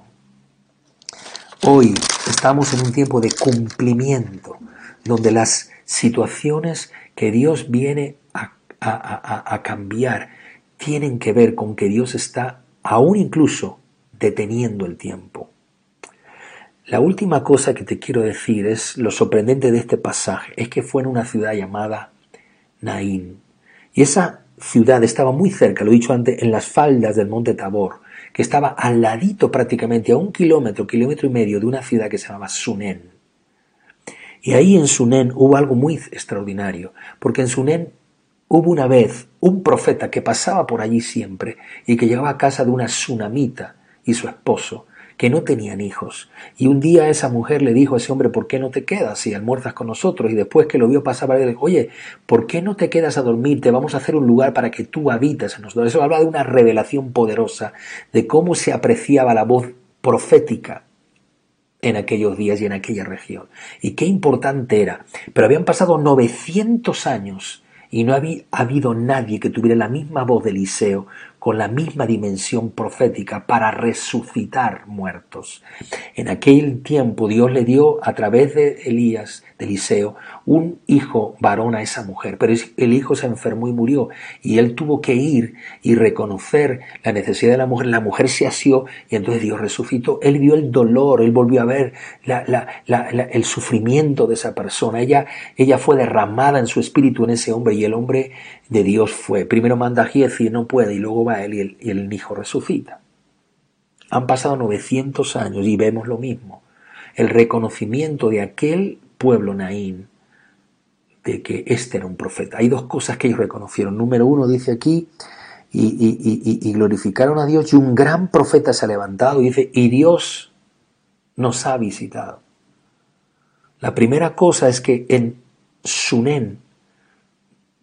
Hoy estamos en un tiempo de cumplimiento, donde las situaciones que Dios viene a, a, a, a cambiar tienen que ver con que Dios está aún incluso deteniendo el tiempo. La última cosa que te quiero decir es lo sorprendente de este pasaje, es que fue en una ciudad llamada Naín. Y esa ciudad estaba muy cerca, lo he dicho antes, en las faldas del monte Tabor, que estaba al ladito prácticamente, a un kilómetro, kilómetro y medio de una ciudad que se llamaba Sunén. Y ahí en Sunén hubo algo muy extraordinario, porque en Sunén hubo una vez un profeta que pasaba por allí siempre y que llegaba a casa de una sunamita y su esposo, que no tenían hijos. Y un día esa mujer le dijo a ese hombre: ¿por qué no te quedas y almuerzas con nosotros? Y después que lo vio pasar, le dijo: oye, ¿por qué no te quedas a dormir? Te vamos a hacer un lugar para que tú habites en nosotros. Eso habla de una revelación poderosa de cómo se apreciaba la voz profética en aquellos días y en aquella región. Y qué importante era. Pero habían pasado novecientos años y no había habido nadie que tuviera la misma voz de Eliseo, con la misma dimensión profética para resucitar muertos. En aquel tiempo Dios le dio a través de Elías, de Eliseo, un hijo varón a esa mujer, pero el hijo se enfermó y murió, y él tuvo que ir y reconocer la necesidad de la mujer. La mujer se asió y entonces Dios resucitó. Él vio el dolor, él volvió a ver la, la, la, la, el sufrimiento de esa persona. Ella, ella fue derramada en su espíritu en ese hombre, y el hombre de Dios fue. Primero manda a Giezi y no puede, y luego va él y el, y el hijo resucita. Han pasado novecientos años y vemos lo mismo. El reconocimiento de aquel pueblo Naín de que este era un profeta. Hay dos cosas que ellos reconocieron. Número uno, dice aquí, y, y, y, y glorificaron a Dios, y un gran profeta se ha levantado, y dice, y Dios nos ha visitado. La primera cosa es que en Sunén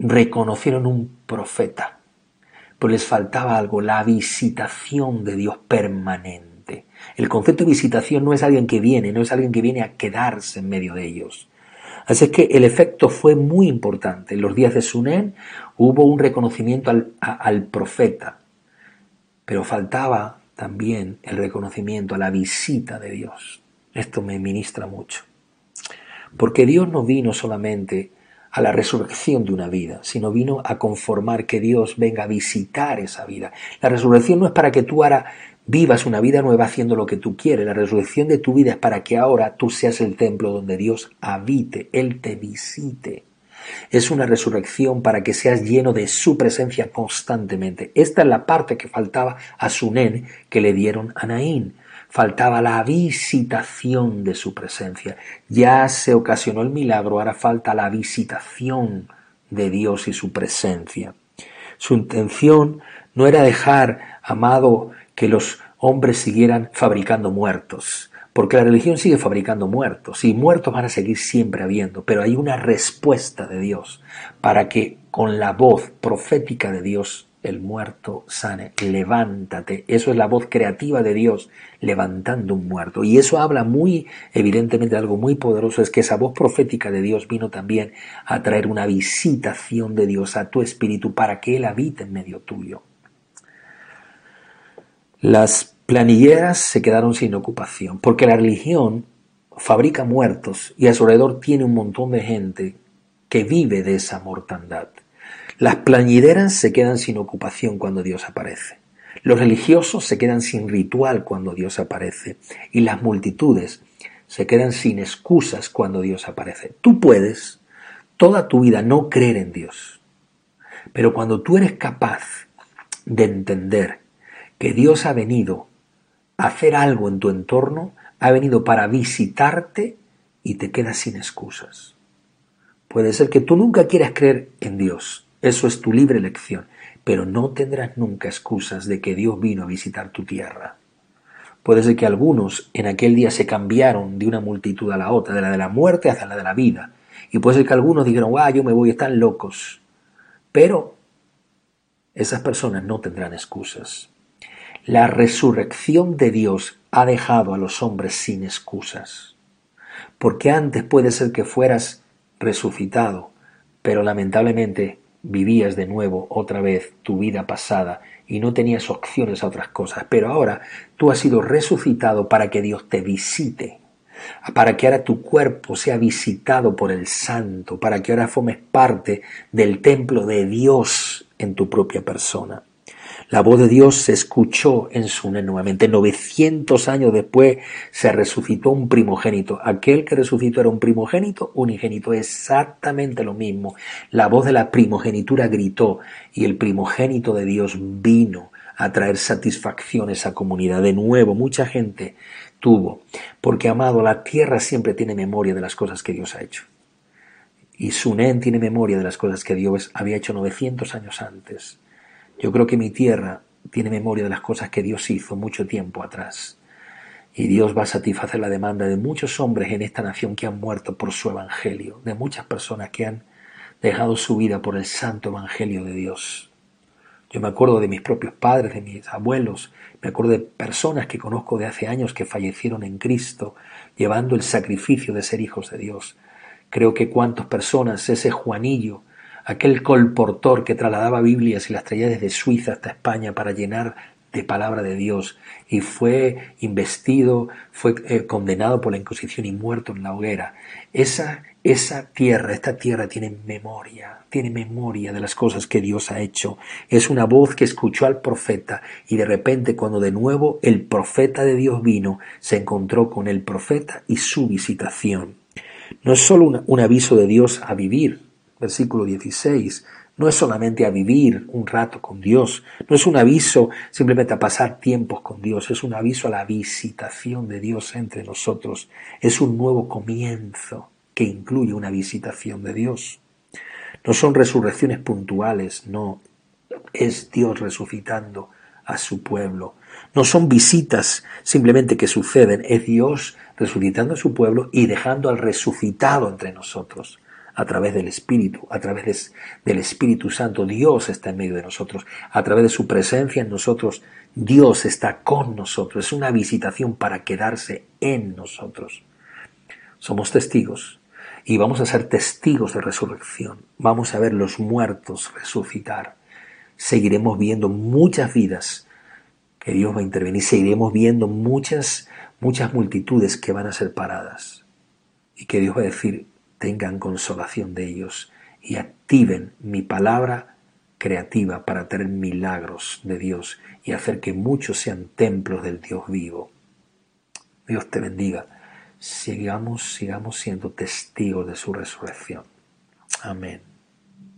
reconocieron un profeta, pero les faltaba algo, la visitación de Dios permanente. El concepto de visitación no es alguien que viene, no es alguien que viene a quedarse en medio de ellos. Así es que el efecto fue muy importante. En los días de Sunem hubo un reconocimiento al, a, al profeta, pero faltaba también el reconocimiento a la visita de Dios. Esto me ministra mucho. Porque Dios no vino solamente a la resurrección de una vida, sino vino a conformar que Dios venga a visitar esa vida. La resurrección no es para que tú ahora vivas una vida nueva haciendo lo que tú quieres. La resurrección de tu vida es para que ahora tú seas el templo donde Dios habite, Él te visite. Es una resurrección para que seas lleno de su presencia constantemente. Esta es la parte que faltaba a Sunem que le dieron a Naín. Faltaba la visitación de su presencia. Ya se ocasionó el milagro, ahora falta la visitación de Dios y su presencia. Su intención no era dejar, amado, que los hombres siguieran fabricando muertos, porque la religión sigue fabricando muertos y muertos van a seguir siempre habiendo, pero hay una respuesta de Dios para que con la voz profética de Dios el muerto sane. Levántate. Eso es la voz creativa de Dios levantando un muerto. Y eso habla muy evidentemente de algo muy poderoso, es que esa voz profética de Dios vino también a traer una visitación de Dios a tu espíritu para que Él habite en medio tuyo. Las planilleras se quedaron sin ocupación, porque la religión fabrica muertos y a su alrededor tiene un montón de gente que vive de esa mortandad. Las plañideras se quedan sin ocupación cuando Dios aparece. Los religiosos se quedan sin ritual cuando Dios aparece. Y las multitudes se quedan sin excusas cuando Dios aparece. Tú puedes toda tu vida no creer en Dios, pero cuando tú eres capaz de entender que Dios ha venido a hacer algo en tu entorno, ha venido para visitarte y te quedas sin excusas. Puede ser que tú nunca quieras creer en Dios, eso es tu libre elección, pero no tendrás nunca excusas de que Dios vino a visitar tu tierra. Puede ser que algunos en aquel día se cambiaron de una multitud a la otra, de la de la muerte hacia la de la vida, y puede ser que algunos dijeron, ah, yo me voy, están locos, pero esas personas no tendrán excusas. La resurrección de Dios ha dejado a los hombres sin excusas, porque antes puede ser que fueras resucitado, pero lamentablemente vivías de nuevo otra vez tu vida pasada y no tenías opciones a otras cosas, pero ahora tú has sido resucitado para que Dios te visite, para que ahora tu cuerpo sea visitado por el Santo, para que ahora formes parte del templo de Dios en tu propia persona. La voz de Dios se escuchó en Sunem nuevamente. novecientos años después se resucitó un primogénito. Aquel que resucitó era un primogénito, unigénito, exactamente lo mismo. La voz de la primogenitura gritó y el primogénito de Dios vino a traer satisfacción a esa comunidad. De nuevo, mucha gente tuvo, porque amado, la tierra siempre tiene memoria de las cosas que Dios ha hecho. Y Sunem tiene memoria de las cosas que Dios había hecho novecientos años antes. Yo creo que mi tierra tiene memoria de las cosas que Dios hizo mucho tiempo atrás. Y Dios va a satisfacer la demanda de muchos hombres en esta nación que han muerto por su evangelio, de muchas personas que han dejado su vida por el santo evangelio de Dios. Yo me acuerdo de mis propios padres, de mis abuelos, me acuerdo de personas que conozco de hace años que fallecieron en Cristo, llevando el sacrificio de ser hijos de Dios. Creo que cuántas personas, ese Juanillo, aquel colportor que trasladaba Biblias y las traía desde Suiza hasta España para llenar de palabra de Dios y fue investido, fue eh, condenado por la Inquisición y muerto en la hoguera. Esa, esa tierra, esta tierra tiene memoria, tiene memoria de las cosas que Dios ha hecho. Es una voz que escuchó al profeta y de repente cuando de nuevo el profeta de Dios vino, se encontró con el profeta y su visitación. No es solo una, un aviso de Dios a vivir. Versículo dieciséis, no es solamente a vivir un rato con Dios, no es un aviso simplemente a pasar tiempos con Dios, es un aviso a la visitación de Dios entre nosotros, es un nuevo comienzo que incluye una visitación de Dios. No son resurrecciones puntuales, no, es Dios resucitando a su pueblo. No son visitas simplemente que suceden, es Dios resucitando a su pueblo y dejando al resucitado entre nosotros. a través del Espíritu, a través de, del Espíritu Santo. Dios está en medio de nosotros, a través de su presencia en nosotros. Dios está con nosotros. Es una visitación para quedarse en nosotros. Somos testigos y vamos a ser testigos de resurrección. Vamos a ver los muertos resucitar. Seguiremos viendo muchas vidas que Dios va a intervenir. Seguiremos viendo muchas, muchas multitudes que van a ser paradas. Y que Dios va a decir, tengan consolación de ellos y activen mi palabra creativa para tener milagros de Dios y hacer que muchos sean templos del Dios vivo. Dios te bendiga. Sigamos, sigamos siendo testigos de su resurrección. Amén.